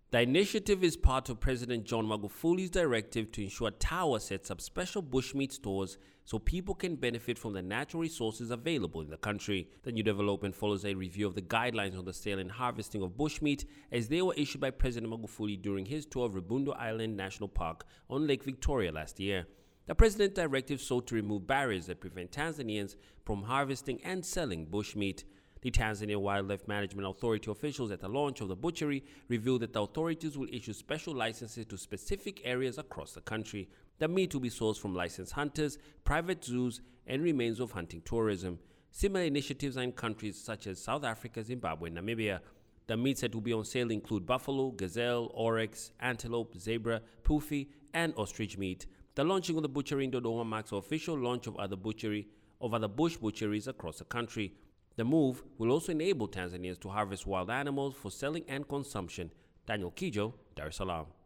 The initiative is part of President John Magufuli's directive to ensure Tawa sets up special bushmeat stores so people can benefit from the natural resources available in the country. The new development follows a review of the guidelines on the sale and harvesting of bushmeat as they were issued by President Magufuli during his tour of Rubondo Island National Park on Lake Victoria last year. The President's directive sought to remove barriers that prevent Tanzanians from harvesting and selling bushmeat. The Tanzania Wildlife Management Authority officials at the launch of the butchery revealed that the authorities will issue special licenses to specific areas across the country. The meat will be sourced from licensed hunters, private zoos, and remains of hunting tourism. Similar initiatives are in countries such as South Africa, Zimbabwe, and Namibia. The meats that will be on sale include buffalo, gazelle, oryx, antelope, zebra, puffy, and ostrich meat. The launching of the butchery in Dodoma marks the official launch of other bush butcheries across the country. The move will also enable Tanzanians to harvest wild animals for selling and consumption. Daniel Kijo, Dar es Salaam.